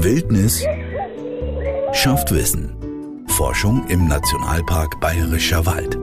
Wildnis schafft Wissen. Forschung im Nationalpark Bayerischer Wald.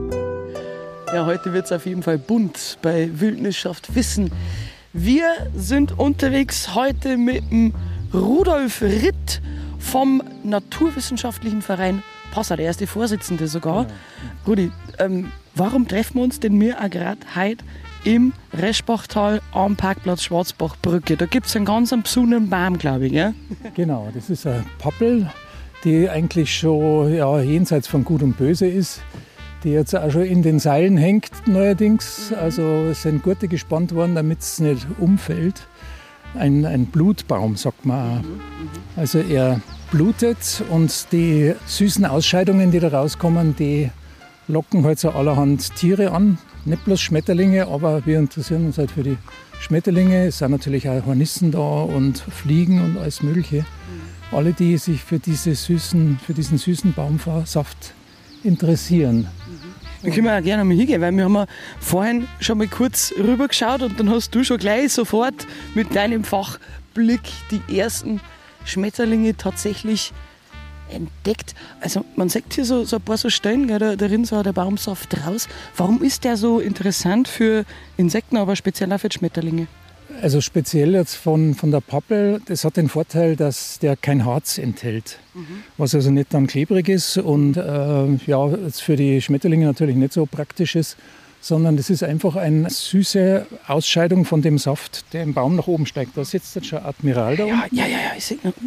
Ja, heute wird es auf jeden Fall bunt bei Wildnis schafft Wissen. Wir sind unterwegs heute mit dem Rudolf Ritt vom Naturwissenschaftlichen Verein Passau, der erste Vorsitzende sogar. Ja. Rudi, warum treffen wir uns denn wir auch gerade heute im Reschbachtal am Parkplatz Schwarzbachbrücke? Da gibt es einen ganz besonderen Baum, glaube ich, gell? Genau, das ist eine Pappel, die eigentlich schon jenseits von Gut und Böse ist, die jetzt auch schon in den Seilen hängt neuerdings. Also es sind Gurte gespannt worden, damit es nicht umfällt. Ein Blutbaum, sagt man auch. Also er blutet und die süßen Ausscheidungen, die da rauskommen, die locken halt so allerhand Tiere an. Nicht bloß Schmetterlinge, aber wir interessieren uns halt für die Schmetterlinge. Es sind natürlich auch Hornissen da und Fliegen und alles Mögliche. Alle, die sich für diesen süßen Baumsaft interessieren. Da können wir auch gerne mal hingehen, weil wir haben vorhin schon mal kurz rübergeschaut und dann hast du schon gleich sofort mit deinem Fachblick die ersten Schmetterlinge tatsächlich entdeckt. Also man sieht hier so ein paar so Stellen, da drin so der Baumsaft raus. Warum ist der so interessant für Insekten, aber speziell auch für die Schmetterlinge? Also speziell jetzt von der Pappel, das hat den Vorteil, dass der kein Harz enthält, was also nicht dann klebrig ist und jetzt für die Schmetterlinge natürlich nicht so praktisch ist, sondern das ist einfach eine süße Ausscheidung von dem Saft, der im Baum nach oben steigt. Da sitzt jetzt schon Admiral da unten. Ja, ich sehe noch.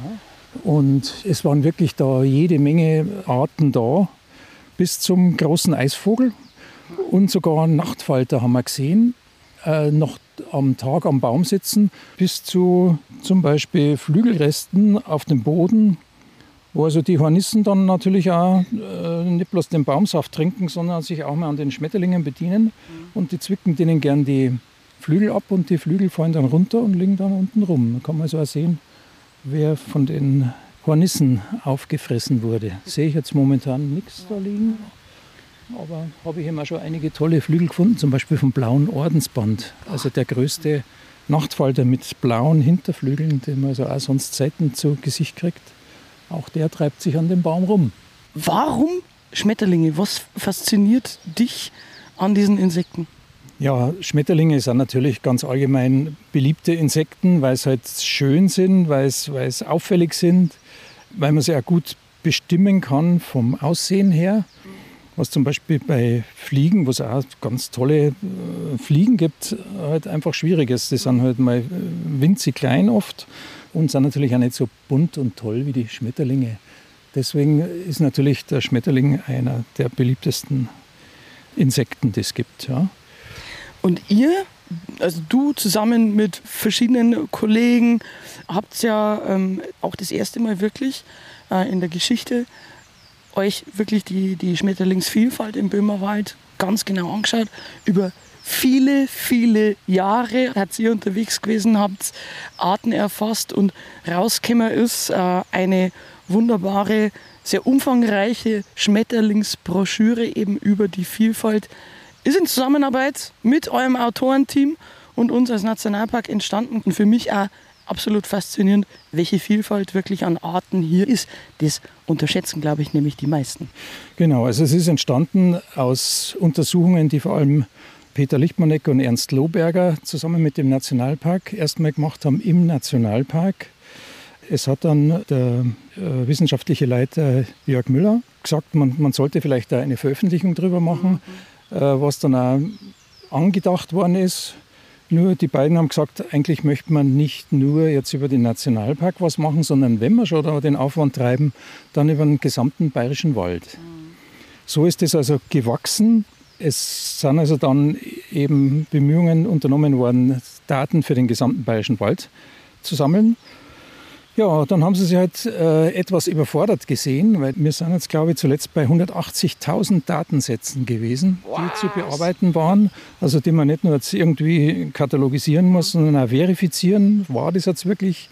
Und es waren wirklich da jede Menge Arten da, bis zum großen Eisvogel und sogar Nachtfalter haben wir gesehen. Noch am Tag am Baum sitzen, bis zu zum Beispiel Flügelresten auf dem Boden, wo also die Hornissen dann natürlich auch nicht bloß den Baumsaft trinken, sondern sich auch mal an den Schmetterlingen bedienen. Und die zwicken denen gern die Flügel ab und die Flügel fallen dann runter und liegen dann unten rum. Da kann man also auch sehen, wer von den Hornissen aufgefressen wurde. Sehe ich jetzt momentan nichts da liegen. Aber habe ich eben auch schon einige tolle Flügel gefunden, zum Beispiel vom blauen Ordensband. Also der größte Nachtfalter mit blauen Hinterflügeln, den man also auch sonst selten zu Gesicht kriegt. Auch der treibt sich an dem Baum rum. Warum Schmetterlinge? Was fasziniert dich an diesen Insekten? Ja, Schmetterlinge sind natürlich ganz allgemein beliebte Insekten, weil sie halt schön sind, weil sie auffällig sind, weil man sie auch gut bestimmen kann vom Aussehen her. Was zum Beispiel bei Fliegen, wo es auch ganz tolle Fliegen gibt, halt einfach schwierig ist. Die sind halt mal winzig klein oft und sind natürlich auch nicht so bunt und toll wie die Schmetterlinge. Deswegen ist natürlich der Schmetterling einer der beliebtesten Insekten, die es gibt. Ja. Und ihr, also du zusammen mit verschiedenen Kollegen, habt ja auch das erste Mal wirklich in der Geschichte euch wirklich die Schmetterlingsvielfalt im Böhmerwald ganz genau angeschaut. Über viele, viele Jahre seid ihr unterwegs gewesen, habt Arten erfasst und rausgekommen ist eine wunderbare, sehr umfangreiche Schmetterlingsbroschüre eben über die Vielfalt. Ist in Zusammenarbeit mit eurem Autorenteam und uns als Nationalpark entstanden und für mich auch absolut faszinierend, welche Vielfalt wirklich an Arten hier ist. Das unterschätzen, glaube ich, nämlich die meisten. Genau, also es ist entstanden aus Untersuchungen, die vor allem Peter Lichtmannecker und Ernst Lohberger zusammen mit dem Nationalpark erstmal gemacht haben im Nationalpark. Es hat dann der wissenschaftliche Leiter Jörg Müller gesagt, man sollte vielleicht da eine Veröffentlichung drüber machen, was dann auch angedacht worden ist. Nur die beiden haben gesagt, eigentlich möchte man nicht nur jetzt über den Nationalpark was machen, sondern wenn wir schon da den Aufwand treiben, dann über den gesamten Bayerischen Wald. So ist es also gewachsen. Es sind also dann eben Bemühungen unternommen worden, Daten für den gesamten Bayerischen Wald zu sammeln. Ja, dann haben sie sich halt etwas überfordert gesehen, weil wir sind jetzt, glaube ich, zuletzt bei 180.000 Datensätzen gewesen, die zu bearbeiten waren. Also die man nicht nur jetzt irgendwie katalogisieren muss, sondern auch verifizieren, war das jetzt wirklich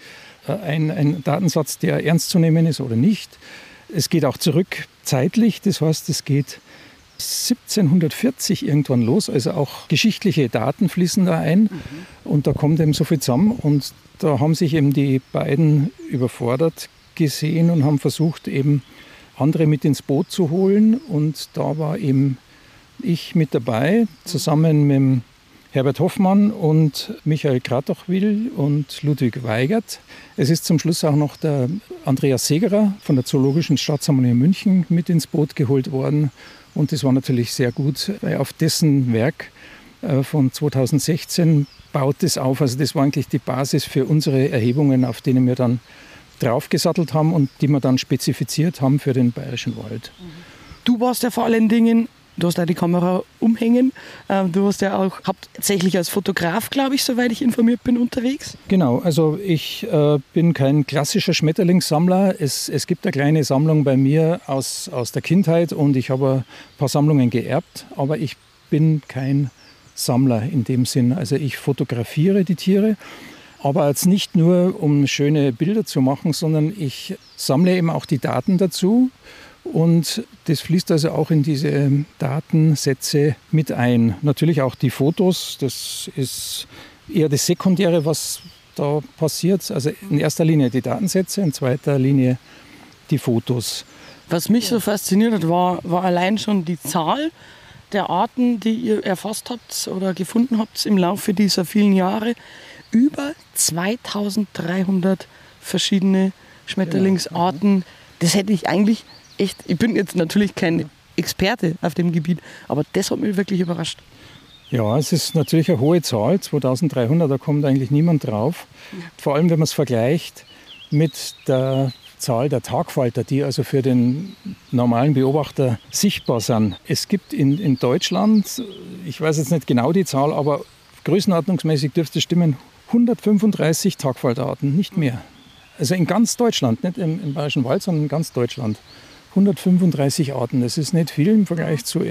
ein Datensatz, der ernst zu nehmen ist oder nicht. Es geht auch zurück zeitlich, das heißt, es geht 1740 irgendwann los, also auch geschichtliche Daten fließen da ein und da kommt eben so viel zusammen und da haben sich eben die beiden überfordert gesehen und haben versucht, eben andere mit ins Boot zu holen und da war eben ich mit dabei, zusammen mit dem Herbert Hoffmann und Michael Kratochwil und Ludwig Weigert. Es ist zum Schluss auch noch der Andreas Segerer von der Zoologischen Staatssammlung in München mit ins Boot geholt worden. Und das war natürlich sehr gut, weil auf dessen Werk von 2016 baut es auf. Also das war eigentlich die Basis für unsere Erhebungen, auf denen wir dann draufgesattelt haben und die wir dann spezifiziert haben für den Bayerischen Wald. Du warst ja vor allen Dingen, du hast da die Kamera umhängen, du warst ja auch hauptsächlich als Fotograf, glaube ich, soweit ich informiert bin, unterwegs. Genau, also ich bin kein klassischer Schmetterlingssammler. Es gibt eine kleine Sammlung bei mir aus der Kindheit und ich habe ein paar Sammlungen geerbt, aber ich bin kein Sammler in dem Sinn. Also ich fotografiere die Tiere, aber jetzt nicht nur, um schöne Bilder zu machen, sondern ich sammle eben auch die Daten dazu. Und das fließt also auch in diese Datensätze mit ein. Natürlich auch die Fotos, das ist eher das Sekundäre, was da passiert. Also in erster Linie die Datensätze, in zweiter Linie die Fotos. Was mich so fasziniert hat, war allein schon die Zahl der Arten, die ihr erfasst habt oder gefunden habt im Laufe dieser vielen Jahre. Über 2300 verschiedene Schmetterlingsarten. Das hätte ich eigentlich echt, ich bin jetzt natürlich kein Experte auf dem Gebiet, aber das hat mich wirklich überrascht. Ja, es ist natürlich eine hohe Zahl, 2300, da kommt eigentlich niemand drauf. Vor allem, wenn man es vergleicht mit der Zahl der Tagfalter, die also für den normalen Beobachter sichtbar sind. Es gibt in Deutschland, ich weiß jetzt nicht genau die Zahl, aber größenordnungsmäßig dürfte es stimmen, 135 Tagfalterarten, nicht mehr. Also in ganz Deutschland, nicht im Bayerischen Wald, sondern in ganz Deutschland. 135 Arten, das ist nicht viel im Vergleich zu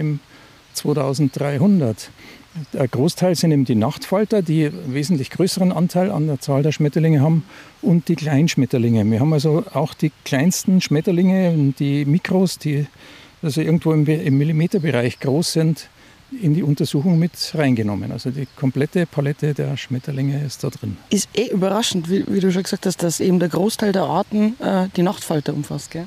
2300. Der Großteil sind eben die Nachtfalter, die einen wesentlich größeren Anteil an der Zahl der Schmetterlinge haben, und die Kleinschmetterlinge. Wir haben also auch die kleinsten Schmetterlinge, die Mikros, die also irgendwo im Millimeterbereich groß sind, in die Untersuchung mit reingenommen. Also die komplette Palette der Schmetterlinge ist da drin. Ist überraschend, wie du schon gesagt hast, dass eben der Großteil der Arten die Nachtfalter umfasst, gell?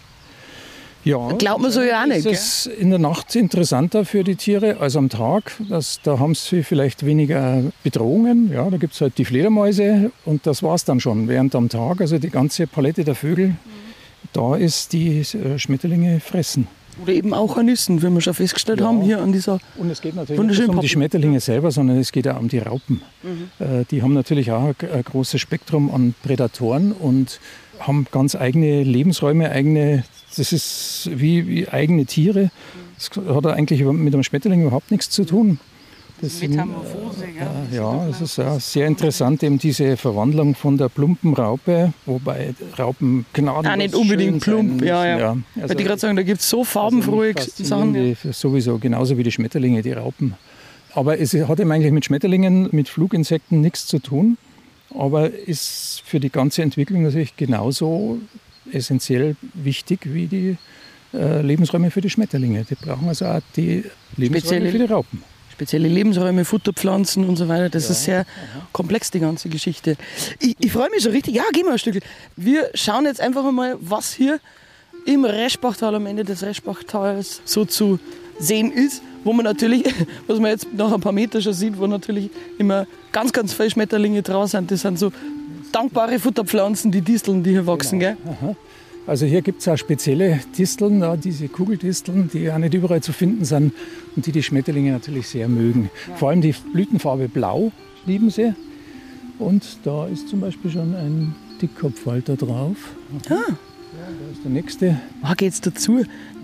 Ja, glaubt man so ja auch nicht. Es ist in der Nacht interessanter für die Tiere als am Tag. Da haben sie vielleicht weniger Bedrohungen. Ja, da gibt es halt die Fledermäuse und das war es dann schon. Während am Tag, also die ganze Palette der Vögel, da ist die Schmetterlinge fressen. Oder eben auch an Nüssen, wie wir schon festgestellt haben, hier an dieser und es geht natürlich nicht um die Schmetterlinge selber, sondern es geht auch um die Raupen. Die haben natürlich auch ein großes Spektrum an Prädatoren und haben ganz eigene Lebensräume, das ist wie eigene Tiere. Das hat eigentlich mit einem Schmetterling überhaupt nichts zu tun. Das Metamorphose, ja, es ist ja sehr interessant, eben diese Verwandlung von der plumpen Raupe, wobei Raupen gnadenlos nicht unbedingt plump, ja. Also Weil ich gerade sagen, da gibt es so farbenfrohe Sachen. Sowieso, genauso wie die Schmetterlinge, die Raupen. Aber es hat eben eigentlich mit Schmetterlingen, mit Fluginsekten nichts zu tun, aber ist für die ganze Entwicklung natürlich genauso essentiell wichtig wie die Lebensräume für die Schmetterlinge. Die brauchen also auch die Lebensräume für die Raupen. Spezielle Lebensräume, Futterpflanzen und so weiter. Das ist sehr komplex, die ganze Geschichte. Ich freue mich so richtig. Ja, gehen wir ein Stück. Wir schauen jetzt einfach mal, was hier im Reschbachtal, am Ende des Reschbachtals so zu sehen ist. Wo man natürlich, was man jetzt nach ein paar Metern schon sieht, wo natürlich immer ganz, ganz viele Schmetterlinge draus sind. Das sind so dankbare Futterpflanzen, die Disteln, die hier wachsen. Genau. Gell? Aha. Also hier gibt es auch spezielle Disteln, diese Kugeldisteln, die auch nicht überall zu finden sind und die Schmetterlinge natürlich sehr mögen. Ja. Vor allem die Blütenfarbe Blau lieben sie. Und da ist zum Beispiel schon ein Dickkopfhalter drauf. Ja, da ist der nächste. Geht's dazu?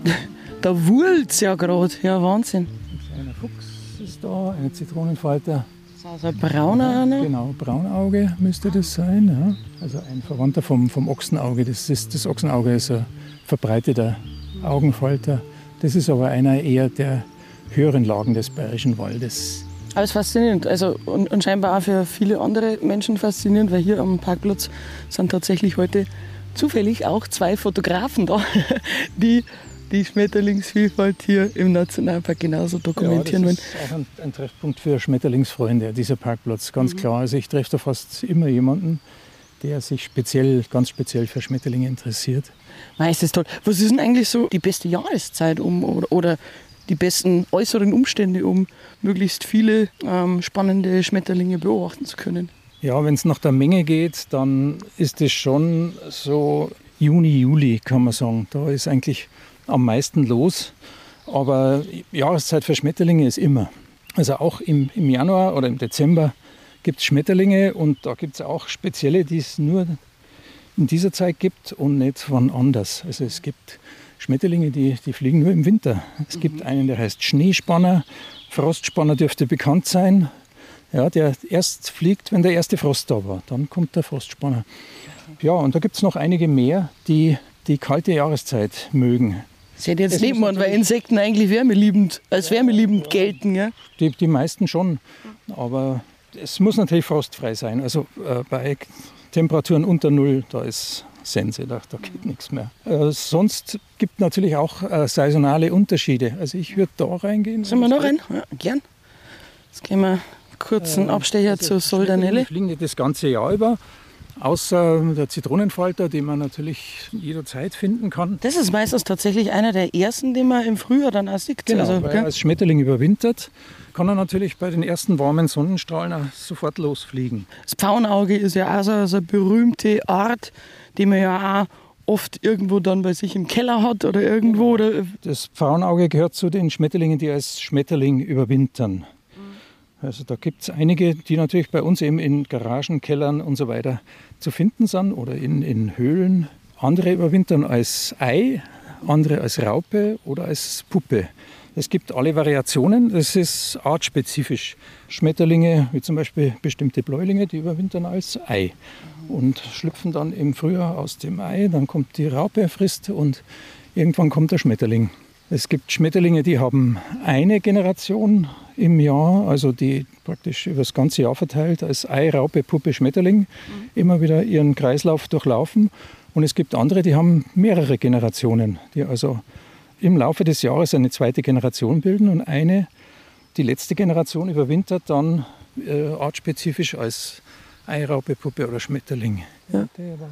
Da wurzelt's ja gerade. Ja, Wahnsinn. Ein kleiner Fuchs ist da, ein Zitronenfalter. Also ein brauner einer? Genau, Braunauge müsste das sein. Ja. Also ein Verwandter vom Ochsenauge. Das Ochsenauge ist ein verbreiteter Augenfalter. Das ist aber einer eher der höheren Lagen des Bayerischen Waldes. Aber es ist faszinierend. Also, und scheinbar auch für viele andere Menschen faszinierend, weil hier am Parkplatz sind tatsächlich heute zufällig auch 2 Fotografen da, die die Schmetterlingsvielfalt hier im Nationalpark genauso dokumentieren wollen. Das ist auch ein Treffpunkt für Schmetterlingsfreunde, dieser Parkplatz, ganz klar. Also ich treffe da fast immer jemanden, der sich ganz speziell für Schmetterlinge interessiert. Ist das toll. Was ist denn eigentlich so die beste Jahreszeit oder die besten äußeren Umstände, um möglichst viele spannende Schmetterlinge beobachten zu können? Ja, wenn es nach der Menge geht, dann ist es schon so Juni, Juli, kann man sagen. Da ist eigentlich am meisten los. Aber Jahreszeit für Schmetterlinge ist immer. Also auch im Januar oder im Dezember gibt es Schmetterlinge und da gibt es auch spezielle, die es nur in dieser Zeit gibt und nicht wann anders. Also es gibt Schmetterlinge, die fliegen nur im Winter. Es gibt einen, der heißt Schneespanner. Frostspanner dürfte bekannt sein. Ja, der erst fliegt, wenn der erste Frost da war. Dann kommt der Frostspanner. Ja, und da gibt es noch einige mehr, die die kalte Jahreszeit mögen. Das hätte jetzt nicht mal, weil Insekten eigentlich wärmeliebend gelten. Ja? Die meisten schon, aber es muss natürlich frostfrei sein. Also bei Temperaturen unter Null, da ist Sense, da geht nichts mehr. Sonst gibt es natürlich auch saisonale Unterschiede. Also ich würde da reingehen. Sollen wir noch rein? Ja, gern. Jetzt gehen wir kurz einen Abstecher zur Soldanelle. Die fliegen nicht das ganze Jahr über, außer der Zitronenfalter, den man natürlich jederzeit finden kann. Das ist meistens tatsächlich einer der ersten, den man im Frühjahr dann auch sieht. Genau, weil er als Schmetterling überwintert, kann er natürlich bei den ersten warmen Sonnenstrahlen auch sofort losfliegen. Das Pfauenauge ist ja auch so eine berühmte Art, die man ja auch oft irgendwo dann bei sich im Keller hat oder irgendwo. Oder das Pfauenauge gehört zu den Schmetterlingen, die als Schmetterling überwintern. Also da gibt es einige, die natürlich bei uns eben in Garagen, Kellern und so weiter zu finden sind oder in Höhlen. Andere überwintern als Ei, andere als Raupe oder als Puppe. Es gibt alle Variationen, das ist artspezifisch. Schmetterlinge, wie zum Beispiel bestimmte Bläulinge, die überwintern als Ei und schlüpfen dann im Frühjahr aus dem Ei. Dann kommt die Raupe, frisst und irgendwann kommt der Schmetterling. Es gibt Schmetterlinge, die haben eine Generation im Jahr, also die praktisch über das ganze Jahr verteilt als Ei, Raupe, Puppe, Schmetterling immer wieder ihren Kreislauf durchlaufen. Und es gibt andere, die haben mehrere Generationen, die also im Laufe des Jahres eine zweite Generation bilden und die letzte Generation überwintert dann artspezifisch als Ei, Raupe, Puppe oder Schmetterling. Ja.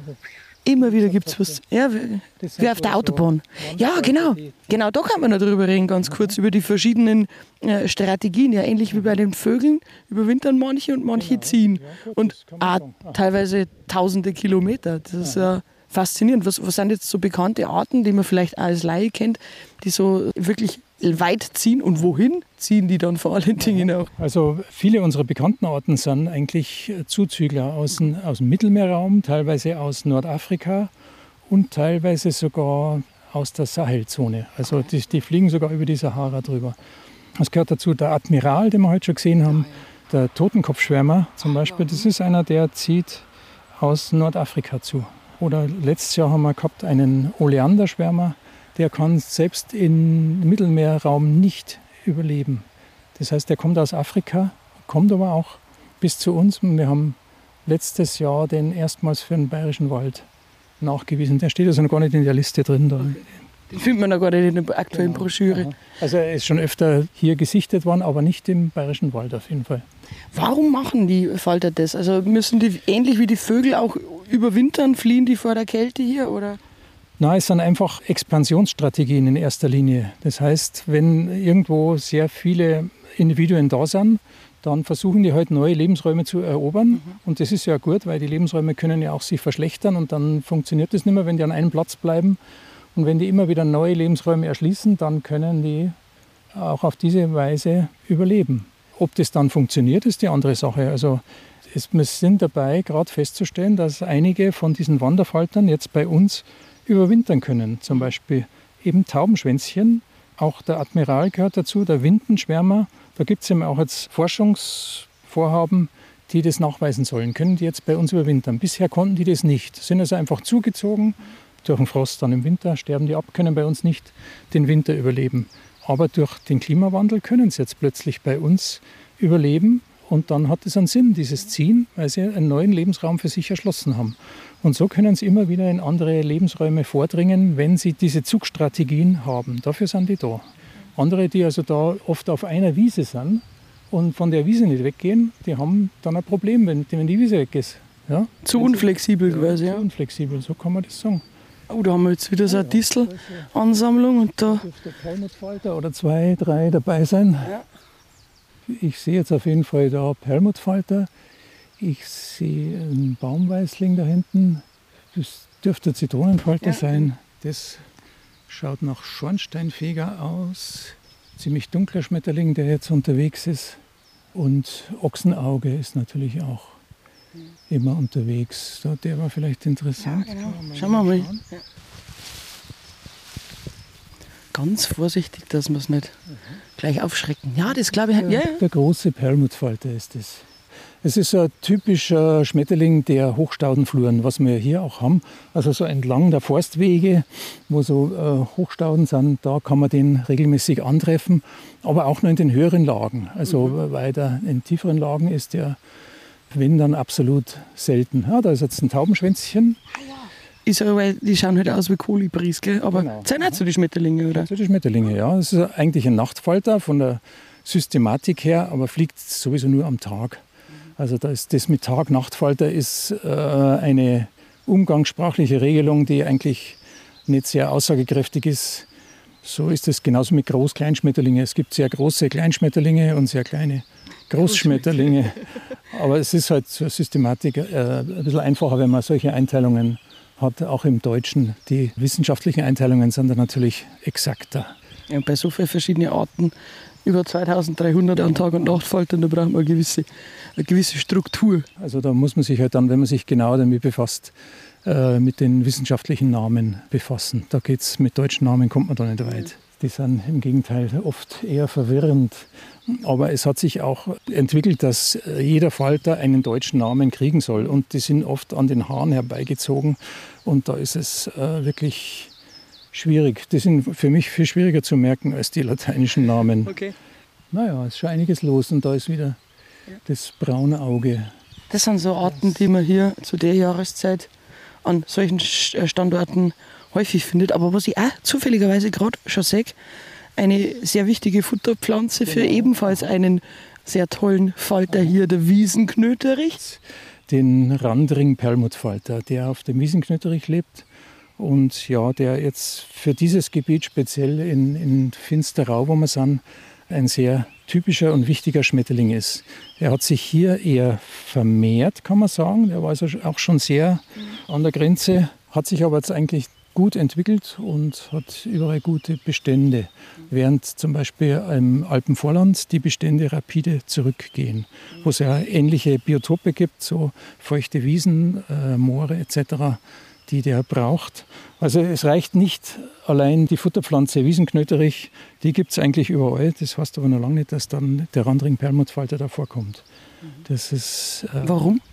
Immer wieder gibt es was. Ja, wie auf der Autobahn. Ja, genau. Genau, da kann man noch drüber reden, ganz kurz, über die verschiedenen Strategien. Ja, ähnlich wie bei den Vögeln überwintern manche und manche ziehen. Und teilweise tausende Kilometer. Das ist faszinierend. Was sind jetzt so bekannte Arten, die man vielleicht auch als Laie kennt, die so wirklich weit ziehen und wohin ziehen die dann vor allen Dingen auch? Also viele unserer bekannten Arten sind eigentlich Zuzügler aus dem Mittelmeerraum, teilweise aus Nordafrika und teilweise sogar aus der Sahelzone. Also die fliegen sogar über die Sahara drüber. Es gehört dazu der Admiral, den wir heute schon gesehen haben, der Totenkopfschwärmer zum Beispiel. Das ist einer, der zieht aus Nordafrika zu. Oder letztes Jahr haben wir gehabt einen Oleanderschwärmer, der kann selbst im Mittelmeerraum nicht überleben. Das heißt, der kommt aus Afrika, kommt aber auch bis zu uns. Und wir haben letztes Jahr den erstmals für den Bayerischen Wald nachgewiesen. Der steht also noch gar nicht in der Liste drin. Da. Den findet man noch gar nicht in der aktuellen Broschüre. Also er ist schon öfter hier gesichtet worden, aber nicht im Bayerischen Wald auf jeden Fall. Warum machen die Falter das? Also müssen die ähnlich wie die Vögel auch überwintern, fliehen die vor der Kälte hier, oder? Na, es sind einfach Expansionsstrategien in erster Linie. Das heißt, wenn irgendwo sehr viele Individuen da sind, dann versuchen die halt neue Lebensräume zu erobern. Und das ist ja gut, weil die Lebensräume können ja auch sich verschlechtern und dann funktioniert das nicht mehr, wenn die an einem Platz bleiben. Und wenn die immer wieder neue Lebensräume erschließen, dann können die auch auf diese Weise überleben. Ob das dann funktioniert, ist die andere Sache. Also wir sind dabei, gerade festzustellen, dass einige von diesen Wanderfaltern jetzt bei uns überwintern können. Zum Beispiel eben Taubenschwänzchen. Auch der Admiral gehört dazu, der Windenschwärmer. Da gibt es eben auch jetzt Forschungsvorhaben, die das nachweisen sollen. Können die jetzt bei uns überwintern? Bisher konnten die das nicht. Sind also einfach zugezogen. Durch den Frost dann im Winter sterben die ab, können bei uns nicht den Winter überleben. Aber durch den Klimawandel können sie jetzt plötzlich bei uns überleben und dann hat es einen Sinn, dieses Ziehen, weil sie einen neuen Lebensraum für sich erschlossen haben. Und so können sie immer wieder in andere Lebensräume vordringen, wenn sie diese Zugstrategien haben. Dafür sind die da. Andere, die also da oft auf einer Wiese sind und von der Wiese nicht weggehen, die haben dann ein Problem, wenn die Wiese weg ist. Ja? Zu unflexibel quasi. Zu unflexibel, so kann man das sagen. Oh, da haben wir jetzt wieder so eine Distel-Ansammlung und da dürfte Perlmuttfalter oder 2, 3 dabei sein. Ja. Ich sehe jetzt auf jeden Fall da Perlmuttfalter. Ich sehe einen Baumweißling da hinten. Das dürfte Zitronenfalter sein. Das schaut nach Schornsteinfeger aus. Ziemlich dunkler Schmetterling, der jetzt unterwegs ist. Und Ochsenauge ist natürlich auch immer unterwegs. Der war vielleicht interessant. Ja, genau. Schauen wir mal. Ja. Ganz vorsichtig, dass wir es nicht gleich aufschrecken. Ja, das glaube ich. Ja. Der große Perlmuttfalter ist es. Es ist ein typischer Schmetterling der Hochstaudenfluren, was wir hier auch haben. Also so entlang der Forstwege, wo so Hochstauden sind, da kann man den regelmäßig antreffen. Aber auch nur in den höheren Lagen. Also weiter in tieferen Lagen ist der, wenn dann, absolut selten. Ja, da ist jetzt ein Taubenschwänzchen. Ist aber, weil die schauen halt aus wie Kolibris, gell? Aber Genau. sind nicht so die Schmetterlinge, oder? Das sind die Schmetterlinge, ja. Das ist eigentlich ein Nachtfalter von der Systematik her, aber fliegt sowieso nur am Tag. Also das mit Tag-Nachtfalter ist eine umgangssprachliche Regelung, die eigentlich nicht sehr aussagekräftig ist. So ist es genauso mit Groß-Kleinschmetterlinge. Es gibt sehr große Kleinschmetterlinge und sehr kleine Großschmetterlinge. Aber es ist halt zur Systematik ein bisschen einfacher, wenn man solche Einteilungen hat, auch im Deutschen. Die wissenschaftlichen Einteilungen sind dann natürlich exakter. Ja, bei so vielen verschiedenen Arten, über 2300 an Tag- und Nachtfaltern, da braucht man eine gewisse Struktur. Also da muss man sich halt dann, wenn man sich genau damit befasst, mit den wissenschaftlichen Namen befassen. Da geht's mit deutschen Namen kommt man da nicht weit. Die sind im Gegenteil oft eher verwirrend. Aber es hat sich auch entwickelt, dass jeder Falter einen deutschen Namen kriegen soll. Und die sind oft an den Haaren herbeigezogen. Und da ist es wirklich schwierig. Die sind für mich viel schwieriger zu merken als die lateinischen Namen. Okay. Naja, es ist schon einiges los. Und da ist wieder das braune Auge. Das sind so Arten, die man hier zu der Jahreszeit an solchen Standorten häufig findet. Aber was ich auch zufälligerweise gerade schon sehe, eine sehr wichtige Futterpflanze für ebenfalls einen sehr tollen Falter hier, der Wiesenknöterich. Den Randring-Perlmuttfalter, der auf dem Wiesenknöterich lebt. Und ja, der jetzt für dieses Gebiet, speziell in Finsterau, wo wir sind, ein sehr typischer und wichtiger Schmetterling ist. Er hat sich hier eher vermehrt, kann man sagen. Er war also auch schon sehr an der Grenze, hat sich aber jetzt eigentlich gut entwickelt und hat überall gute Bestände. Während zum Beispiel im Alpenvorland die Bestände rapide zurückgehen, wo es ja ähnliche Biotope gibt, so feuchte Wiesen, Moore etc., die der braucht. Also es reicht nicht allein die Futterpflanze Wiesenknöterich, die gibt es eigentlich überall. Das heißt aber noch lange nicht, dass dann der Randring-Perlmuttfalter da vorkommt. Das ist, Warum?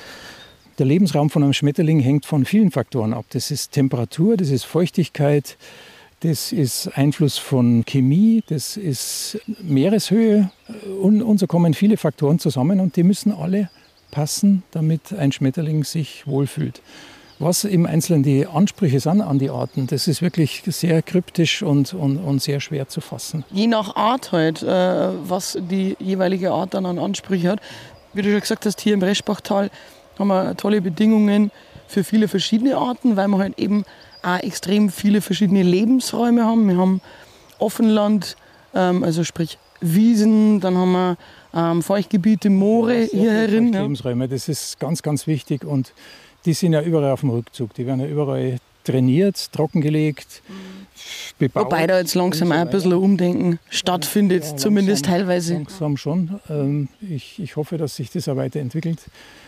Der Lebensraum von einem Schmetterling hängt von vielen Faktoren ab. Das ist Temperatur, das ist Feuchtigkeit, das ist Einfluss von Chemie, das ist Meereshöhe. Und so kommen viele Faktoren zusammen und die müssen alle passen, damit ein Schmetterling sich wohlfühlt. Was im Einzelnen die Ansprüche sind an die Arten, das ist wirklich sehr kryptisch und sehr schwer zu fassen. Je nach Art halt, was die jeweilige Art dann an Ansprüche hat. Wie du schon gesagt hast, hier im Reschbachtal haben wir tolle Bedingungen für viele verschiedene Arten, weil wir halt eben auch extrem viele verschiedene Lebensräume haben. Wir haben Offenland, also sprich Wiesen, dann haben wir Feuchtgebiete, Moore hier herin. Ja. Lebensräume, das ist ganz, ganz wichtig und die sind ja überall auf dem Rückzug. Die werden ja überall trainiert, trockengelegt, bebaut. Wobei da jetzt langsam auch ein bisschen ein Umdenken stattfindet, ja, zumindest teilweise. Langsam schon. Ich hoffe, dass sich das auch weiterentwickelt.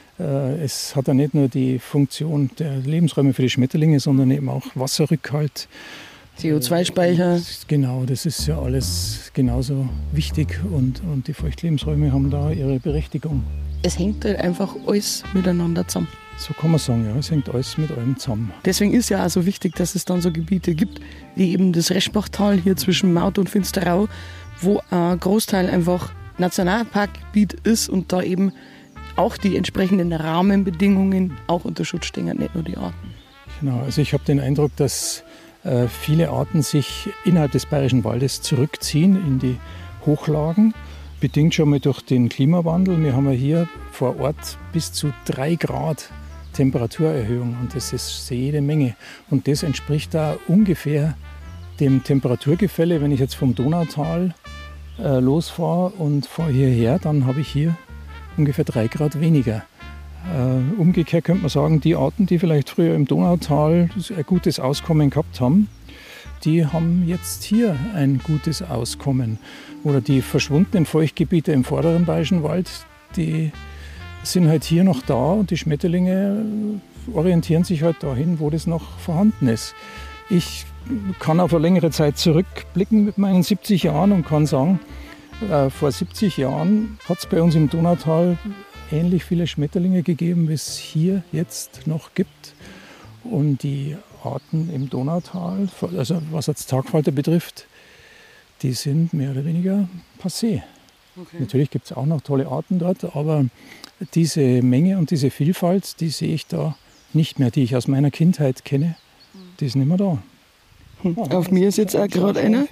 Es hat ja nicht nur die Funktion der Lebensräume für die Schmetterlinge, sondern eben auch Wasserrückhalt. CO2-Speicher. Genau, das ist ja alles genauso wichtig und die Feuchtlebensräume haben da ihre Berechtigung. Es hängt halt einfach alles miteinander zusammen. So kann man sagen, ja, es hängt alles mit allem zusammen. Deswegen ist ja auch so wichtig, dass es dann so Gebiete gibt, wie eben das Reschbachtal hier zwischen Maut und Finsterau, wo ein Großteil einfach Nationalparkgebiet ist und da eben auch die entsprechenden Rahmenbedingungen auch unter Schutz stehen, nicht nur die Arten. Genau, also ich habe den Eindruck, dass viele Arten sich innerhalb des Bayerischen Waldes zurückziehen in die Hochlagen, bedingt schon mal durch den Klimawandel. Wir haben ja hier vor Ort bis zu 3 Grad Temperaturerhöhung und das ist jede Menge. Und das entspricht da ungefähr dem Temperaturgefälle. Wenn ich jetzt vom Donautal losfahre und fahre hierher, dann habe ich hier ungefähr 3 Grad weniger. Umgekehrt könnte man sagen, die Arten, die vielleicht früher im Donautal ein gutes Auskommen gehabt haben, die haben jetzt hier ein gutes Auskommen. Oder die verschwundenen Feuchtgebiete im vorderen Bayerischen Wald, die sind halt hier noch da und die Schmetterlinge orientieren sich halt dahin, wo das noch vorhanden ist. Ich kann auf eine längere Zeit zurückblicken mit meinen 70 Jahren und kann sagen, vor 70 Jahren hat es bei uns im Donautal ähnlich viele Schmetterlinge gegeben, wie es hier jetzt noch gibt. Und die Arten im Donautal, also was jetzt Tagfalter betrifft, die sind mehr oder weniger passé. Okay. Natürlich gibt es auch noch tolle Arten dort, aber diese Menge und diese Vielfalt, die sehe ich da nicht mehr, die ich aus meiner Kindheit kenne, die ist nicht mehr da. Auf mir ist jetzt auch gerade einer.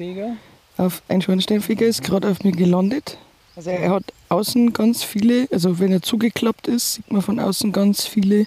Ein Schornsteinfeger ist gerade auf mir gelandet. Also er hat außen ganz viele, also wenn er zugeklappt ist, sieht man von außen ganz viele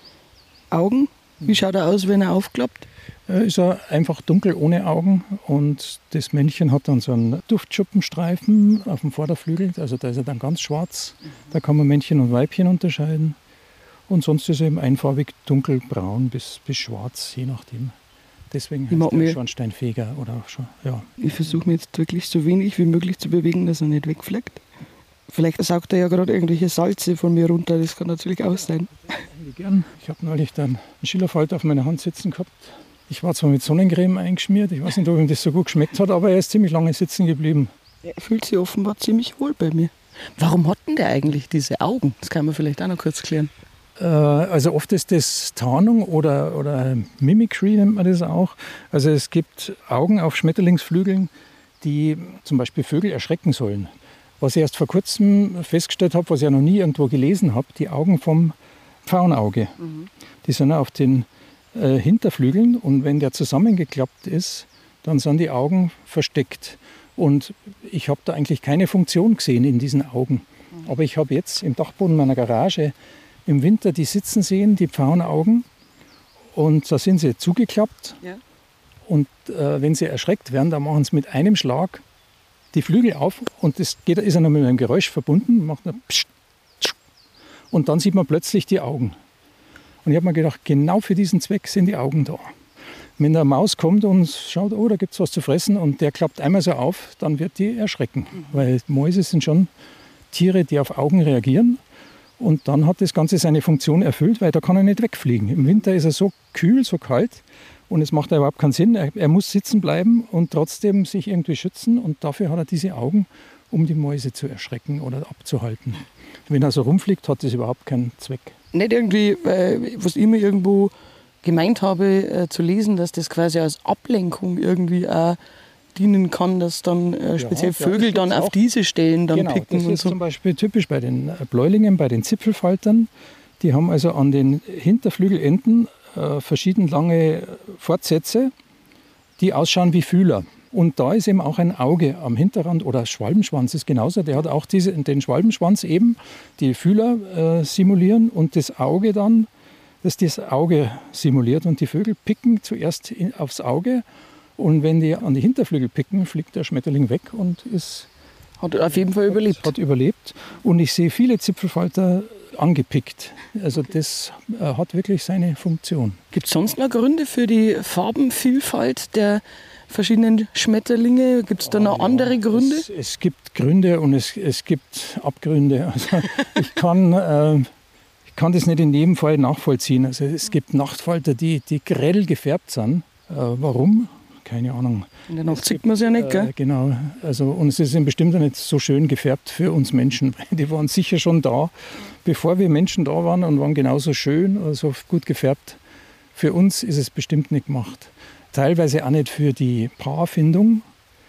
Augen. Wie schaut er aus, wenn er aufklappt? Ist er einfach dunkel ohne Augen und das Männchen hat dann so einen Duftschuppenstreifen auf dem Vorderflügel, also da ist er dann ganz schwarz. Da kann man Männchen und Weibchen unterscheiden. Und sonst ist er eben einfarbig dunkelbraun bis schwarz, je nachdem. Deswegen heißt er Schornsteinfeger oder schon, ja. Ich versuche mir jetzt wirklich so wenig wie möglich zu bewegen, dass er nicht wegfleckt. Vielleicht saugt er ja gerade irgendwelche Salze von mir runter, das kann natürlich auch sein. Gern. Ich habe neulich dann einen Schillerfalter auf meiner Hand sitzen gehabt. Ich war zwar mit Sonnencreme eingeschmiert, ich weiß nicht, ob ihm das so gut geschmeckt hat, aber er ist ziemlich lange sitzen geblieben. Er fühlt sich offenbar ziemlich wohl bei mir. Warum hat denn der eigentlich diese Augen? Das kann man vielleicht auch noch kurz klären. Also oft ist das Tarnung oder Mimicry nennt man das auch. Also es gibt Augen auf Schmetterlingsflügeln, die zum Beispiel Vögel erschrecken sollen. Was ich erst vor kurzem festgestellt habe, was ich ja noch nie irgendwo gelesen habe, die Augen vom Pfauenauge. Die sind auf den Hinterflügeln und wenn der zusammengeklappt ist, dann sind die Augen versteckt. Und ich habe da eigentlich keine Funktion gesehen in diesen Augen. Aber ich habe jetzt im Dachboden meiner Garage im Winter die sitzen sehen, die Pfauenaugen. Und da sind sie zugeklappt. Ja. Und wenn sie erschreckt werden, dann machen sie mit einem Schlag die Flügel auf. Und das ist dann mit einem Geräusch verbunden. Macht ein Psst, Psst, und dann sieht man plötzlich die Augen. Und ich habe mir gedacht, genau für diesen Zweck sind die Augen da. Wenn eine Maus kommt und schaut, oh, da gibt es was zu fressen und der klappt einmal so auf, dann wird die erschrecken. Weil Mäuse sind schon Tiere, die auf Augen reagieren. Und dann hat das Ganze seine Funktion erfüllt, weil da kann er nicht wegfliegen. Im Winter ist er so kühl, so kalt und es macht überhaupt keinen Sinn. Er muss sitzen bleiben und trotzdem sich irgendwie schützen. Und dafür hat er diese Augen, um die Mäuse zu erschrecken oder abzuhalten. Wenn er so rumfliegt, hat das überhaupt keinen Zweck. Nicht irgendwie, was ich mir irgendwo gemeint habe zu lesen, dass das quasi als Ablenkung irgendwie auch dienen kann, dass dann speziell Vögel dann auf diese Stellen dann picken. Das ist zum Beispiel typisch bei den Bläulingen, bei den Zipfelfaltern. Die haben also an den Hinterflügelenden verschieden lange Fortsätze, die ausschauen wie Fühler. Und da ist eben auch ein Auge am Hinterrand oder Schwalbenschwanz ist genauso. Der hat auch den Schwalbenschwanz eben, die Fühler simulieren und das Auge dann, das Auge simuliert. Und die Vögel picken zuerst aufs Auge. Und wenn die an die Hinterflügel picken, fliegt der Schmetterling weg und hat auf jeden Fall überlebt. Hat überlebt. Und ich sehe viele Zipfelfalter angepickt. Also das hat wirklich seine Funktion. Gibt es sonst noch Gründe für die Farbenvielfalt der verschiedenen Schmetterlinge? Gibt es da noch andere Gründe? Es gibt Gründe und es gibt Abgründe. Also ich kann das nicht in jedem Fall nachvollziehen. Also es gibt Nachtfalter, die grell gefärbt sind. Warum? Keine Ahnung. In der Nacht sieht man es ja nicht, gell? Genau. Also, und es ist bestimmt auch nicht so schön gefärbt für uns Menschen. Die waren sicher schon da, bevor wir Menschen da waren und waren genauso schön oder so gut gefärbt. Für uns ist es bestimmt nicht gemacht. Teilweise auch nicht für die Paarfindung.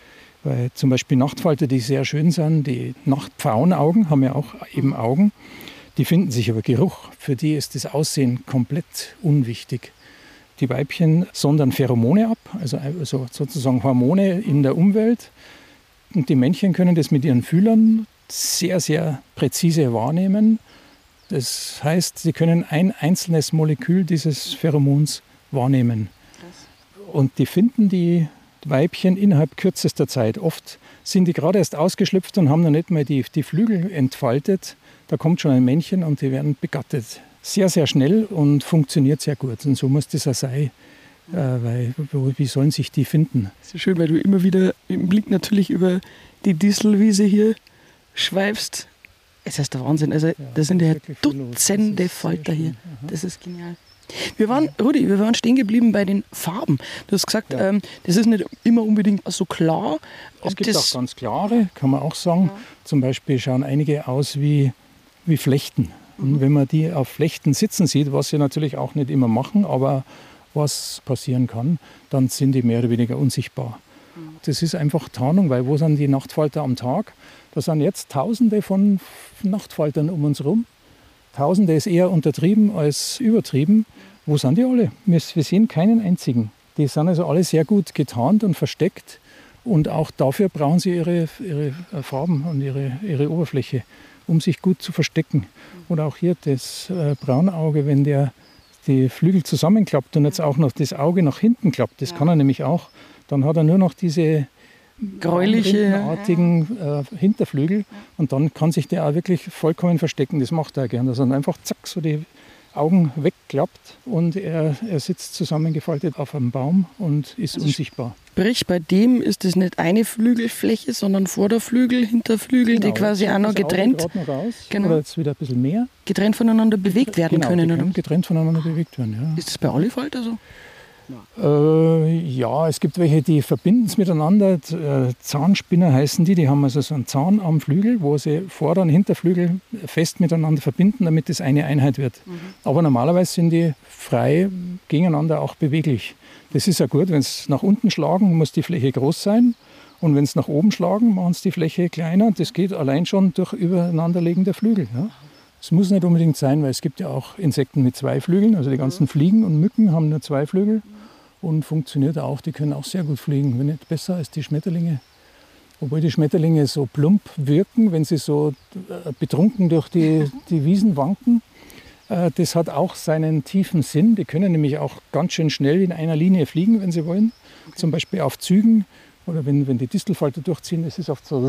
Weil zum Beispiel Nachtfalter, die sehr schön sind, die Nachtpfauenaugen haben ja auch eben Augen, die finden sich aber Geruch. Für die ist das Aussehen komplett unwichtig. Die Weibchen sondern Pheromone ab, also sozusagen Hormone in der Umwelt. Und die Männchen können das mit ihren Fühlern sehr, sehr präzise wahrnehmen. Das heißt, sie können ein einzelnes Molekül dieses Pheromons wahrnehmen. Und die finden die Weibchen innerhalb kürzester Zeit. Oft sind die gerade erst ausgeschlüpft und haben noch nicht mal die Flügel entfaltet. Da kommt schon ein Männchen und die werden begattet. Sehr, sehr schnell und funktioniert sehr gut. Und so muss das auch sein, weil wie sollen sich die finden? Das ist schön, weil du immer wieder im Blick natürlich über die Distelwiese hier schweifst. Es ist der Wahnsinn. Also, das sind ja Dutzende Falter hier. Das ist genial. Rudi, wir waren stehen geblieben bei den Farben. Du hast gesagt, das ist nicht immer unbedingt so klar. Es gibt auch ganz klare, kann man auch sagen. Ja. Zum Beispiel schauen einige aus wie Flechten. Und wenn man die auf Flechten sitzen sieht, was sie natürlich auch nicht immer machen, aber was passieren kann, dann sind die mehr oder weniger unsichtbar. Das ist einfach Tarnung, weil wo sind die Nachtfalter am Tag? Da sind jetzt Tausende von Nachtfaltern um uns herum. Tausende ist eher untertrieben als übertrieben. Wo sind die alle? Wir sehen keinen einzigen. Die sind also alle sehr gut getarnt und versteckt. Und auch dafür brauchen sie ihre Farben und ihre Oberfläche, um sich gut zu verstecken. Oder auch hier das Braunauge, wenn der die Flügel zusammenklappt und jetzt auch noch das Auge nach hinten klappt, das kann er nämlich auch, dann hat er nur noch diese gräuliche Hinterflügel und dann kann sich der auch wirklich vollkommen verstecken. Das macht er gern, dass er einfach zack so die Augen wegklappt und er sitzt zusammengefaltet auf einem Baum und ist unsichtbar. Sprich, bei dem ist es nicht eine Flügelfläche, sondern Vorderflügel, Hinterflügel, die quasi auch noch getrennt, noch raus, oder jetzt wieder ein bisschen mehr. Getrennt voneinander bewegt werden können. Die können getrennt voneinander bewegt werden, ja. Ist das bei allen Falter so? Ja, es gibt welche, die verbinden es miteinander. Zahnspinner heißen die haben also so einen Zahn am Flügel, wo sie Vorder- und Hinterflügel fest miteinander verbinden, damit das eine Einheit wird. Aber normalerweise sind die frei gegeneinander auch beweglich. Das ist ja gut, wenn es nach unten schlagen, muss die Fläche groß sein. Und wenn es nach oben schlagen, machen sie die Fläche kleiner. Das geht allein schon durch Übereinanderlegen der Flügel. Ja. Es muss nicht unbedingt sein, weil es gibt ja auch Insekten mit 2 Flügeln. Also die ganzen Fliegen und Mücken haben nur 2 Flügel und funktioniert auch. Die können auch sehr gut fliegen, wenn nicht besser als die Schmetterlinge. Obwohl die Schmetterlinge so plump wirken, wenn sie so betrunken durch die Wiesen wanken. Das hat auch seinen tiefen Sinn. Die können nämlich auch ganz schön schnell in einer Linie fliegen, wenn sie wollen. Okay. Zum Beispiel auf Zügen oder wenn die Distelfalter durchziehen, das ist oft so,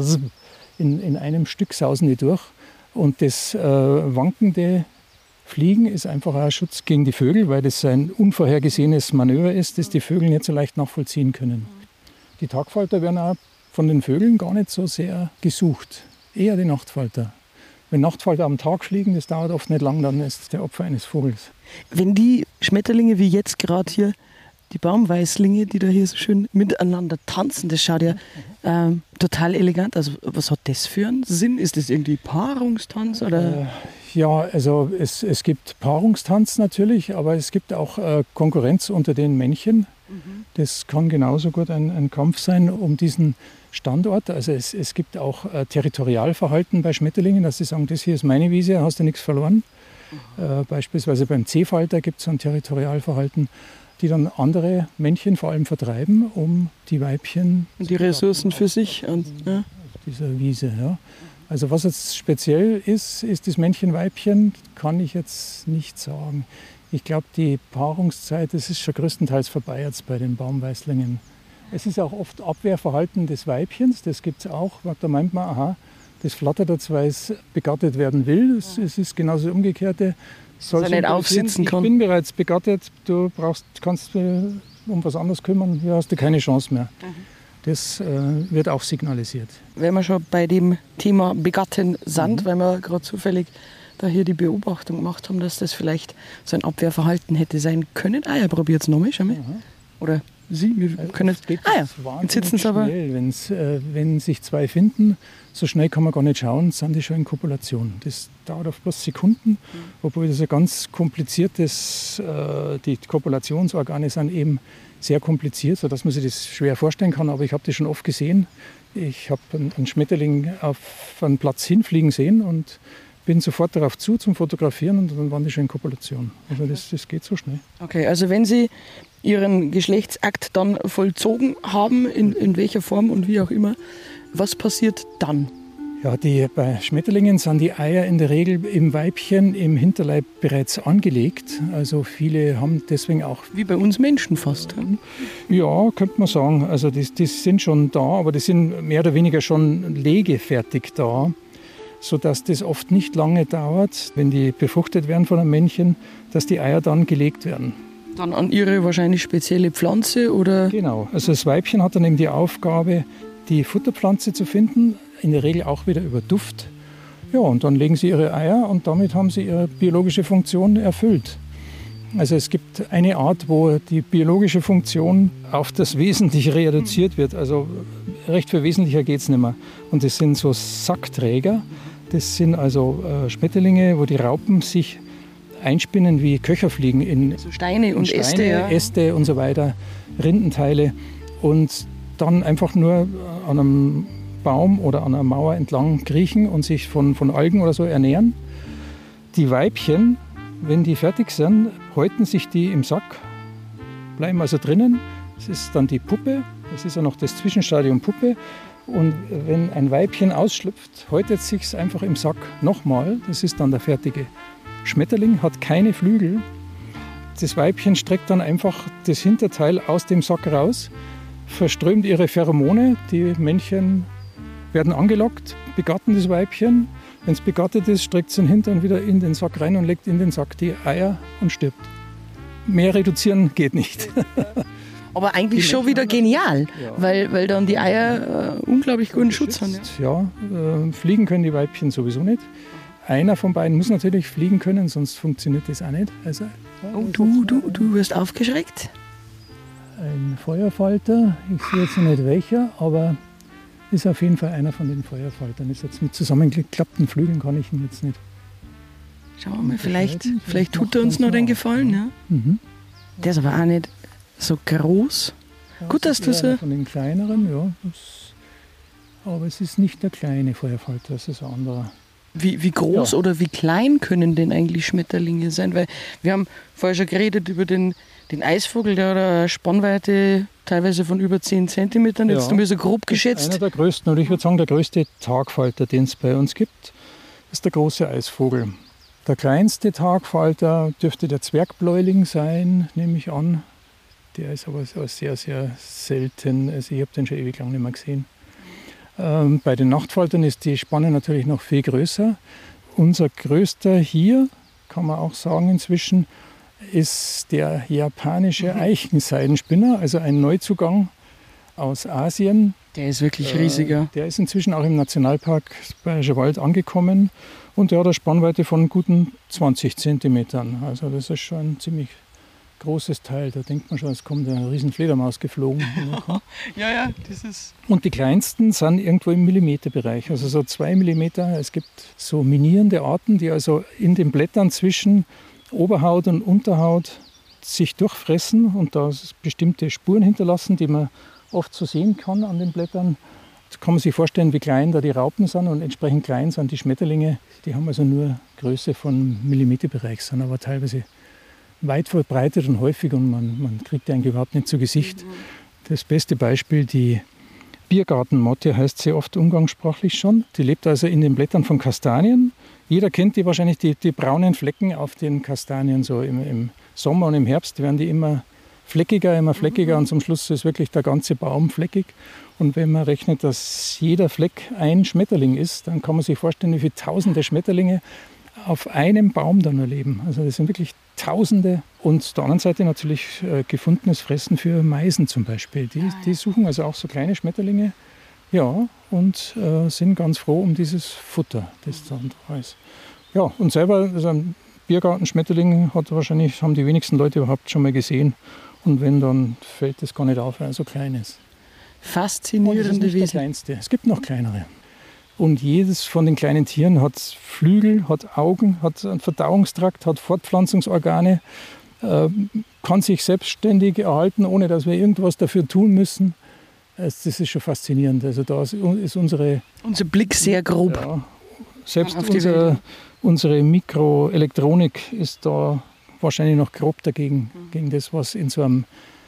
in einem Stück sausen die durch. Und das wankende Fliegen ist einfach ein Schutz gegen die Vögel, weil das ein unvorhergesehenes Manöver ist, das die Vögel nicht so leicht nachvollziehen können. Die Tagfalter werden auch von den Vögeln gar nicht so sehr gesucht, eher die Nachtfalter. Wenn Nachtfalter am Tag fliegen, das dauert oft nicht lang, dann ist es der Opfer eines Vogels. Wenn die Schmetterlinge wie jetzt gerade hier, die Baumweißlinge, die da hier so schön miteinander tanzen, das schaut ja total elegant. Also was hat das für einen Sinn? Ist das irgendwie Paarungstanz? Oder? Ja, also es gibt Paarungstanz natürlich, aber es gibt auch Konkurrenz unter den Männchen. Das kann genauso gut ein Kampf sein um diesen Standort. Also es gibt auch Territorialverhalten bei Schmetterlingen, dass sie sagen, das hier ist meine Wiese, hast du nichts verloren. Beispielsweise beim Seefalter gibt es ein Territorialverhalten, die dann andere Männchen vor allem vertreiben, um die Weibchen... Und die Ressourcen für sich. Und, ja. Auf dieser Wiese, ja. Also was jetzt speziell ist das Männchen-Weibchen, kann ich jetzt nicht sagen. Ich glaube, die Paarungszeit, das ist schon größtenteils vorbei jetzt bei den Baumweißlingen. Es ist auch oft Abwehrverhalten des Weibchens, das gibt es auch. Da meint man, aha, das flattert jetzt, weil es begattet werden will. Es ist genauso das Umgekehrte. Dass er nicht aufsitzen kann. Ich bin bereits begattet, du kannst um was anderes kümmern, hier hast du keine Chance mehr. Das wird auch signalisiert. Wenn wir schon bei dem Thema Begatten sind, weil wir gerade zufällig da hier die Beobachtung gemacht haben, dass das vielleicht so ein Abwehrverhalten hätte sein können. Ja, probiert es nochmal, schau mal. Oder Sie? Wir können jetzt, jetzt sitzen sie aber. Wenn sich zwei finden, so schnell kann man gar nicht schauen, sind die schon in Kopulation. Das dauert auf bloß Sekunden, obwohl das ein ganz kompliziertes, die Kopulationsorgane sind eben sehr kompliziert, sodass man sich das schwer vorstellen kann. Aber ich habe das schon oft gesehen. Ich habe einen Schmetterling auf einen Platz hinfliegen sehen und bin sofort darauf zu zum Fotografieren und dann waren die schon in Kopulation. Also das geht so schnell. Okay, also wenn Sie Ihren Geschlechtsakt dann vollzogen haben, in welcher Form und wie auch immer, was passiert dann? Ja, bei Schmetterlingen sind die Eier in der Regel im Weibchen im Hinterleib bereits angelegt. Also viele haben deswegen auch... Wie bei uns Menschen fast. Ja, könnte man sagen. Also die sind schon da, aber die sind mehr oder weniger schon legefertig da, sodass das oft nicht lange dauert, wenn die befruchtet werden von einem Männchen, dass die Eier dann gelegt werden. Dann an ihre wahrscheinlich spezielle Pflanze, oder? Genau, also das Weibchen hat dann eben die Aufgabe, die Futterpflanze zu finden, in der Regel auch wieder über Duft. Ja, und dann legen sie ihre Eier und damit haben sie ihre biologische Funktion erfüllt. Also es gibt eine Art, wo die biologische Funktion auf das Wesentliche reduziert wird. Also recht viel wesentlicher geht es nicht mehr. Und das sind so Sackträger. Das sind also Schmetterlinge, wo die Raupen sich einspinnen wie Köcherfliegen in also Steine und Äste, ja. Äste und so weiter, Rindenteile und dann einfach nur an einem Baum oder an einer Mauer entlang kriechen und sich von Algen oder so ernähren. Die Weibchen, wenn die fertig sind, häuten sich die im Sack, bleiben also drinnen. Das ist dann die Puppe, das ist ja noch das Zwischenstadium Puppe. Und wenn ein Weibchen ausschlüpft, häutet es sich einfach im Sack nochmal. Das ist dann der fertige Schmetterling, hat keine Flügel. Das Weibchen streckt dann einfach das Hinterteil aus dem Sack raus, verströmt ihre Pheromone. Die Männchen werden angelockt, begatten das Weibchen. Wenn es begattet ist, streckt es den Hintern wieder in den Sack rein und legt in den Sack die Eier und stirbt. Mehr reduzieren geht nicht. Aber eigentlich schon wieder genial, ja. weil dann die Eier unglaublich guten Schutz haben. Ja, fliegen können die Weibchen sowieso nicht. Einer von beiden muss natürlich fliegen können, sonst funktioniert das auch nicht. Also, oh, du wirst aufgeschreckt? Ein Feuerfalter, ich sehe jetzt nicht welcher, aber ist auf jeden Fall einer von den Feuerfaltern. Ist jetzt mit zusammengeklappten Flügeln, kann ich ihn jetzt nicht. Schauen wir mal, vielleicht tut er uns noch den Gefallen. Ja? Mhm. Der ist aber auch nicht so groß. Ja, gut, dass du so... Von den kleineren, ja. Aber es ist nicht der kleine Feuerfalter, das ist ein anderer. Wie groß oder wie klein können denn eigentlich Schmetterlinge sein? Weil wir haben vorher schon geredet über den Eisvogel, der hat eine Spannweite teilweise von über 10 cm. Jetzt haben wir so grob geschätzt. Einer der größten, oder ich würde sagen, der größte Tagfalter, den es bei uns gibt, ist der große Eisvogel. Der kleinste Tagfalter dürfte der Zwergbläuling sein, nehme ich an. Der ist aber sehr, sehr selten. Also ich habe den schon ewig lang nicht mehr gesehen. Bei den Nachtfaltern ist die Spanne natürlich noch viel größer. Unser größter hier, kann man auch sagen inzwischen, ist der japanische Eichenseidenspinner, also ein Neuzugang aus Asien. Der ist wirklich riesiger. Der ist inzwischen auch im Nationalpark Bayerischer Wald angekommen und der hat eine Spannweite von guten 20 Zentimetern. Also das ist schon ein ziemlich großes Teil. Da denkt man schon, es kommt eine riesen Fledermaus geflogen. Ja, das ist... Und die kleinsten sind irgendwo im Millimeterbereich, also so 2 Millimeter. Es gibt so minierende Arten, die also in den Blättern zwischen Oberhaut und Unterhaut sich durchfressen und da bestimmte Spuren hinterlassen, die man oft so sehen kann an den Blättern. Da kann man sich vorstellen, wie klein da die Raupen sind und entsprechend klein sind die Schmetterlinge. Die haben also nur Größe von Millimeterbereich, sind aber teilweise weit verbreitet und häufig und man kriegt die eigentlich überhaupt nicht zu Gesicht. Das beste Beispiel, die Biergartenmotte heißt sie oft umgangssprachlich schon. Die lebt also in den Blättern von Kastanien. Jeder kennt die wahrscheinlich, die braunen Flecken auf den Kastanien. So im Sommer und im Herbst werden die immer fleckiger und zum Schluss ist wirklich der ganze Baum fleckig. Und wenn man rechnet, dass jeder Fleck ein Schmetterling ist, dann kann man sich vorstellen, wie viele tausende Schmetterlinge auf einem Baum da nur leben. Also das sind wirklich Tausende. Und auf der anderen Seite natürlich gefundenes Fressen für Meisen zum Beispiel. Die suchen also auch so kleine Schmetterlinge. Ja, und sind ganz froh um dieses Futter, das dann da ist. Ja, und selber, also ein Biergartenschmetterling haben die wenigsten Leute überhaupt schon mal gesehen. Und wenn, dann fällt das gar nicht auf, weil er so klein ist. Faszinierende Und das ist nicht der Wesen. kleinste. Es gibt noch kleinere. Und jedes von den kleinen Tieren hat Flügel, hat Augen, hat einen Verdauungstrakt, hat Fortpflanzungsorgane, kann sich selbstständig erhalten, ohne dass wir irgendwas dafür tun müssen. Das ist schon faszinierend. Also da ist unsere... Unser Blick sehr grob. Ja, selbst Auf die Welt. unsere Mikroelektronik ist da wahrscheinlich noch grob dagegen, gegen das, was in so einem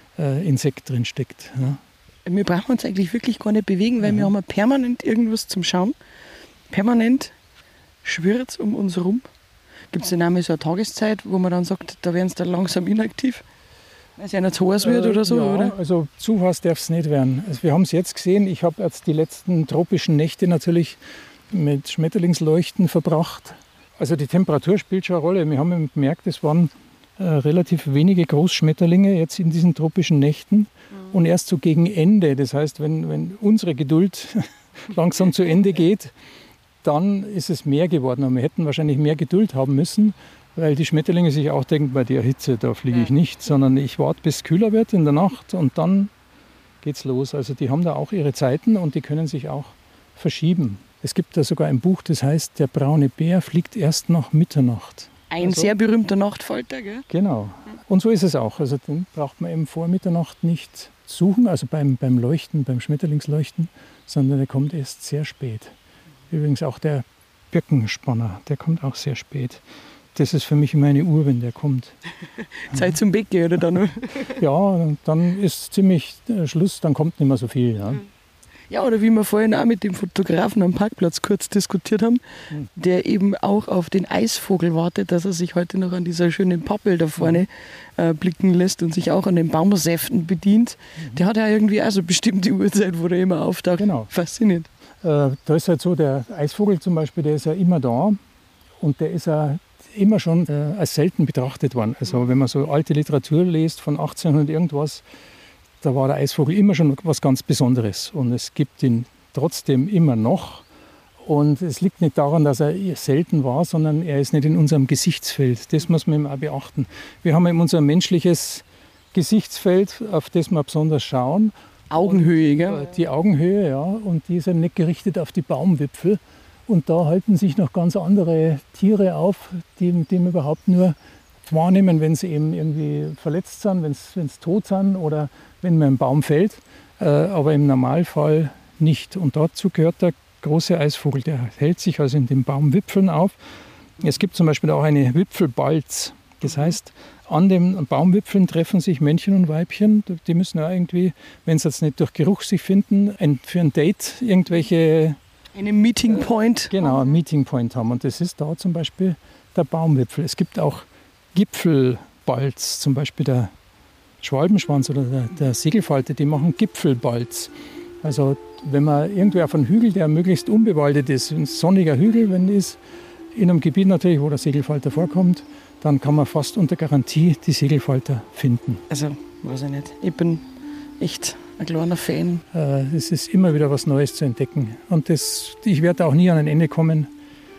Insekt drin steckt. Ja. Wir brauchen uns eigentlich wirklich gar nicht bewegen, weil wir haben ja permanent irgendwas zum Schauen. Permanent schwirrt es um uns rum. Gibt es denn einmal so eine Tageszeit, wo man dann sagt, da werden sie dann langsam inaktiv? Weil es einer zu heiß wird oder so, ja, oder? Also zu heiß darf es nicht werden. Also wir haben es jetzt gesehen. Ich habe jetzt die letzten tropischen Nächte natürlich mit Schmetterlingsleuchten verbracht. Also die Temperatur spielt schon eine Rolle. Wir haben gemerkt, es waren relativ wenige Großschmetterlinge jetzt in diesen tropischen Nächten. Und erst so gegen Ende, das heißt, wenn unsere Geduld langsam zu Ende geht, dann ist es mehr geworden. Und wir hätten wahrscheinlich mehr Geduld haben müssen, weil die Schmetterlinge sich auch denken, bei der Hitze, da fliege ich nicht, sondern ich warte, bis es kühler wird in der Nacht und dann geht's los. Also die haben da auch ihre Zeiten und die können sich auch verschieben. Es gibt da sogar ein Buch, das heißt, der braune Bär fliegt erst nach Mitternacht. Ein sehr berühmter Nachtfalter, gell? Genau. Und so ist es auch. Also den braucht man eben vor Mitternacht nicht suchen, also beim Leuchten, beim Schmetterlingsleuchten, sondern der kommt erst sehr spät. Übrigens auch der Birkenspanner, der kommt auch sehr spät. Das ist für mich immer eine Uhr, wenn der kommt. Zeit zum Bett gehen, oder dann? Ja, dann ist ziemlich Schluss, dann kommt nicht mehr so viel. Ja. Ja, oder wie wir vorhin auch mit dem Fotografen am Parkplatz kurz diskutiert haben, der eben auch auf den Eisvogel wartet, dass er sich heute noch an dieser schönen Pappel da vorne blicken lässt und sich auch an den Baumsäften bedient. Der hat ja irgendwie auch so eine bestimmte Uhrzeit, wo er immer auftaucht. Genau. Faszinierend. Da ist halt so, der Eisvogel zum Beispiel, der ist ja immer da und der ist ja immer schon als selten betrachtet worden. Also wenn man so alte Literatur liest von 1800 irgendwas, da war der Eisvogel immer schon was ganz Besonderes. Und es gibt ihn trotzdem immer noch. Und es liegt nicht daran, dass er selten war, sondern er ist nicht in unserem Gesichtsfeld. Das muss man eben auch beachten. Wir haben eben unser menschliches Gesichtsfeld, auf das wir besonders schauen. Augenhöhe, gell? Die Augenhöhe, ja. Und die ist eben nicht gerichtet auf die Baumwipfel. Und da halten sich noch ganz andere Tiere auf, die wir überhaupt nur wahrnehmen, wenn sie eben irgendwie verletzt sind, wenn sie tot sind oder wenn man ein Baum fällt. Aber im Normalfall nicht. Und dazu gehört der große Eisvogel. Der hält sich also in den Baumwipfeln auf. Es gibt zum Beispiel auch eine Wipfelbalz. Das heißt, an den Baumwipfeln treffen sich Männchen und Weibchen. Die müssen ja irgendwie, wenn sie jetzt nicht durch Geruch sich finden, für ein Date irgendwelche... Einen Meeting Point. Genau, einen Meeting Point haben. Und das ist da zum Beispiel der Baumwipfel. Es gibt auch Gipfelbalz, zum Beispiel der Schwalbenschwanz oder der Segelfalter, die machen Gipfelbalz. Also wenn man irgendwie auf einen Hügel, der möglichst unbewaldet ist, ein sonniger Hügel, wenn ist, in einem Gebiet natürlich, wo der Segelfalter vorkommt, dann kann man fast unter Garantie die Segelfalter finden. Also, weiß ich nicht. Ich bin echt ein kleiner Fan. Es ist immer wieder was Neues zu entdecken. Und ich werde auch nie an ein Ende kommen.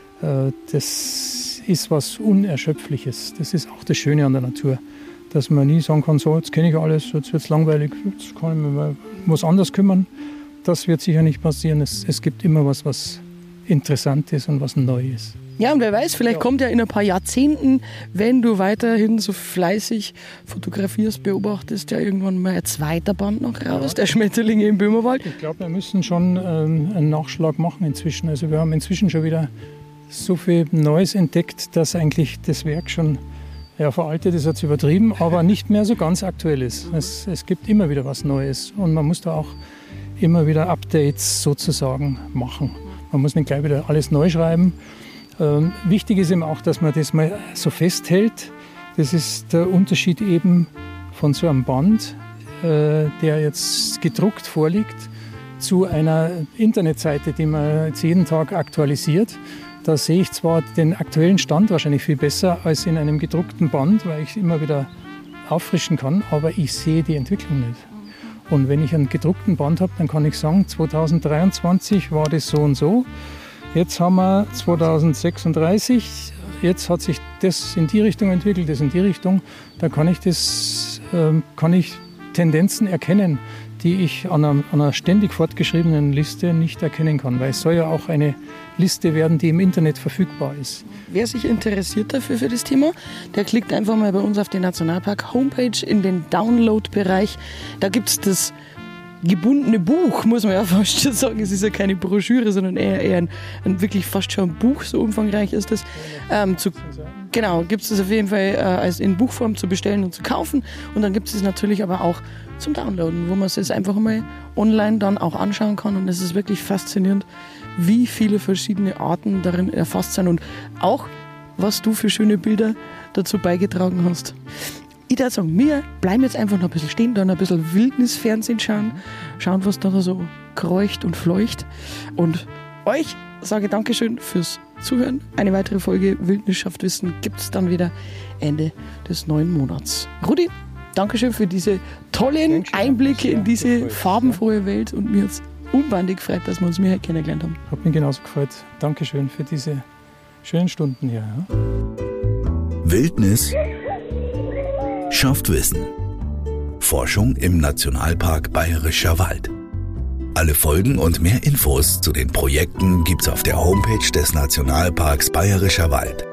Das ist was Unerschöpfliches. Das ist auch das Schöne an der Natur. Dass man nie sagen kann, so, jetzt kenne ich alles, jetzt wird es langweilig, jetzt kann ich mich mal um was anderes kümmern. Das wird sicher nicht passieren. Es gibt immer was interessant ist und was neu ist. Ja, und wer weiß, vielleicht kommt ja in ein paar Jahrzehnten, wenn du weiterhin so fleißig fotografierst, beobachtest, ja irgendwann mal ein zweiter Band noch raus, der Schmetterlinge im Böhmerwald. Ich glaube, wir müssen schon einen Nachschlag machen inzwischen. Also wir haben inzwischen schon wieder so viel Neues entdeckt, dass eigentlich das Werk schon veraltet ist, jetzt übertrieben, aber nicht mehr so ganz aktuell ist. Es gibt immer wieder was Neues und man muss da auch immer wieder Updates sozusagen machen. Man muss nicht gleich wieder alles neu schreiben. Wichtig ist eben auch, dass man das mal so festhält. Das ist der Unterschied eben von so einem Band, der jetzt gedruckt vorliegt, zu einer Internetseite, die man jetzt jeden Tag aktualisiert. Da sehe ich zwar den aktuellen Stand wahrscheinlich viel besser als in einem gedruckten Band, weil ich immer wieder auffrischen kann, aber ich sehe die Entwicklung nicht. Und wenn ich einen gedruckten Band habe, dann kann ich sagen, 2023 war das so und so. Jetzt haben wir 2036, jetzt hat sich das in die Richtung entwickelt, das in die Richtung. Da kann ich das kann ich Tendenzen erkennen, die ich an einer ständig fortgeschriebenen Liste nicht erkennen kann, weil es soll ja auch eine Liste werden, die im Internet verfügbar ist. Wer sich interessiert dafür für das Thema, der klickt einfach mal bei uns auf die Nationalpark-Homepage in den Download-Bereich. Da gibt es das gebundene Buch, muss man ja fast schon sagen. Es ist ja keine Broschüre, sondern eher ein wirklich fast schon ein Buch, so umfangreich ist das. Genau, gibt es das auf jeden Fall als in Buchform zu bestellen und zu kaufen. Und dann gibt es es natürlich aber auch zum Downloaden, wo man es einfach mal online dann auch anschauen kann. Und es ist wirklich faszinierend, wie viele verschiedene Arten darin erfasst sind und auch, was du für schöne Bilder dazu beigetragen hast. Ich würde sagen, wir bleiben jetzt einfach noch ein bisschen stehen, dann ein bisschen Wildnisfernsehen schauen, was da so kreucht und fleucht. Und euch sage Dankeschön fürs Zuhören. Eine weitere Folge Wildnis schafft Wissen gibt es dann wieder Ende des neuen Monats. Rudi, Dankeschön für diese tollen Einblicke in diese farbenfrohe Welt und mir hat es unbandig gefreut, dass wir uns mehr kennengelernt haben. Hat mich genauso gefreut. Dankeschön für diese schönen Stunden hier. Ja? Wildnis schafft Wissen. Forschung im Nationalpark Bayerischer Wald. Alle Folgen und mehr Infos zu den Projekten gibt's auf der Homepage des Nationalparks Bayerischer Wald.